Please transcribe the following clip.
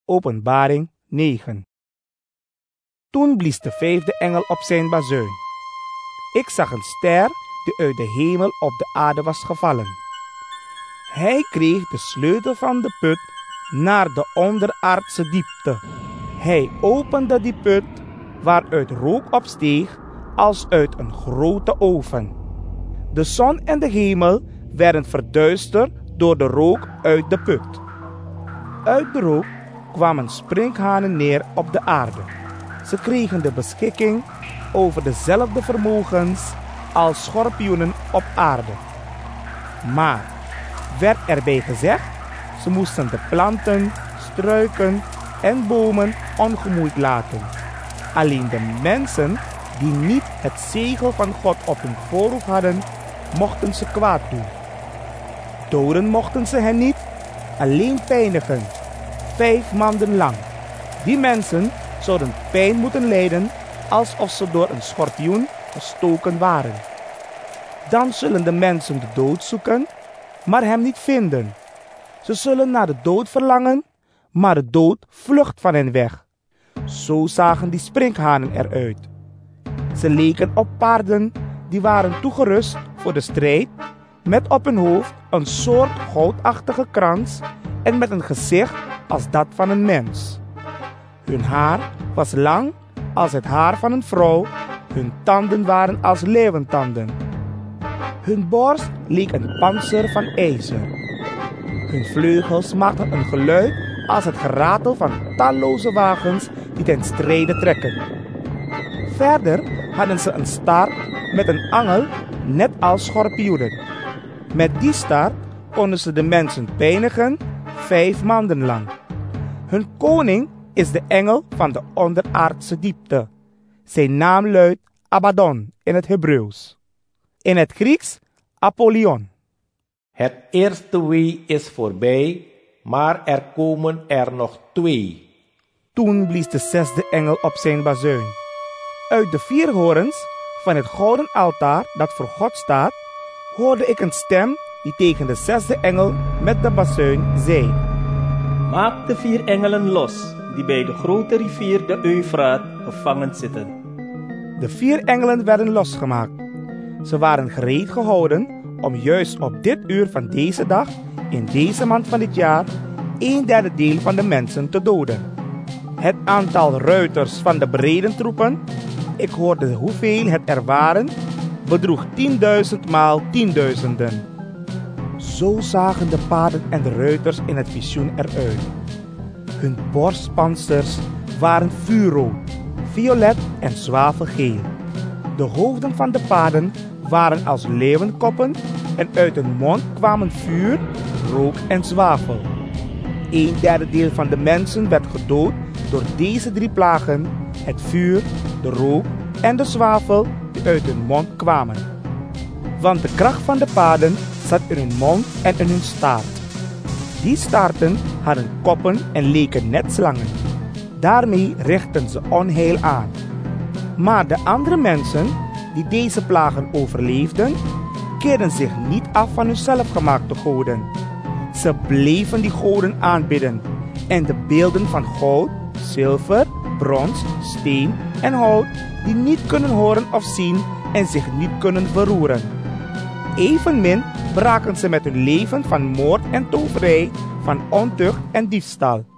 Openbaring 9. Toen blies de vijfde engel op zijn bazuin. Ik zag een ster die uit de hemel op de aarde was gevallen. Hij kreeg de sleutel van de put naar de onderaardse diepte. Hij opende die put waaruit rook opsteeg als uit een grote oven. De zon en de hemel werden verduisterd door de rook uit de put. Uit de rook kwamen sprinkhanen neer op de aarde. Ze kregen de beschikking over dezelfde vermogens als schorpioenen op aarde. Maar werd erbij gezegd, ze moesten de planten, struiken en bomen ongemoeid laten. Alleen de mensen die niet het zegel van God op hun voorhoofd hadden, mochten ze kwaad doen. Doden mochten ze hen niet, alleen pijnigen, 5 maanden lang. Die mensen zouden pijn moeten lijden alsof ze door een schorpioen gestoken waren. Dan zullen de mensen de dood zoeken, maar hem niet vinden. Ze zullen naar de dood verlangen, maar de dood vlucht van hen weg. Zo zagen die sprinkhanen eruit. Ze leken op paarden die waren toegerust voor de strijd, met op hun hoofd een soort goudachtige krans en met een gezicht als dat van een mens. Hun haar was lang als het haar van een vrouw, hun tanden waren als leeuwentanden. Hun borst leek een pantser van ijzer. Hun vleugels maakten een geluid als het geratel van talloze wagens die ten strijde trekken. Verder hadden ze een staart met een angel, net als schorpioenen. Met die staart konden ze de mensen pijnigen 5 maanden lang. Hun koning is de engel van de onderaardse diepte. Zijn naam luidt Abaddon in het Hebreeuws. In het Grieks Apollyon. Het eerste wee is voorbij, maar er komen er nog 2. Toen blies de 6e engel op zijn bazuin. Uit de 4 horens van het gouden altaar dat voor God staat, hoorde ik een stem die tegen de 6e engel met de bazuin zei: Maak de 4 engelen los, die bij de grote rivier de Eufraat gevangen zitten. De 4 engelen werden losgemaakt. Ze waren gereed gehouden om juist op dit uur van deze dag, in deze maand van dit jaar, 1/3 deel van de mensen te doden. Het aantal ruiters van de bereiden troepen, ik hoorde hoeveel het er waren, bedroeg 10.000 maal 10.000. Zo zagen de paarden en de ruiters in het visioen eruit. Hun borstpansers waren vuurrood, violet en zwavelgeel. De hoofden van de paarden waren als leeuwenkoppen en uit hun mond kwamen vuur, rook en zwavel. 1/3 deel van de mensen werd gedood door deze 3 plagen: het vuur, de rook en de zwavel die uit hun mond kwamen. Want de kracht van de paarden zat in hun mond en in hun staart. Die staarten hadden koppen en leken net slangen. Daarmee richtten ze onheil aan. Maar de andere mensen die deze plagen overleefden, keerden zich niet af van hun zelfgemaakte goden. Ze bleven die goden aanbidden en de beelden van goud, zilver, brons, steen en hout die niet kunnen horen of zien en zich niet kunnen verroeren. Evenmin braken ze met hun leven van moord en toverij, van ontucht en diefstal.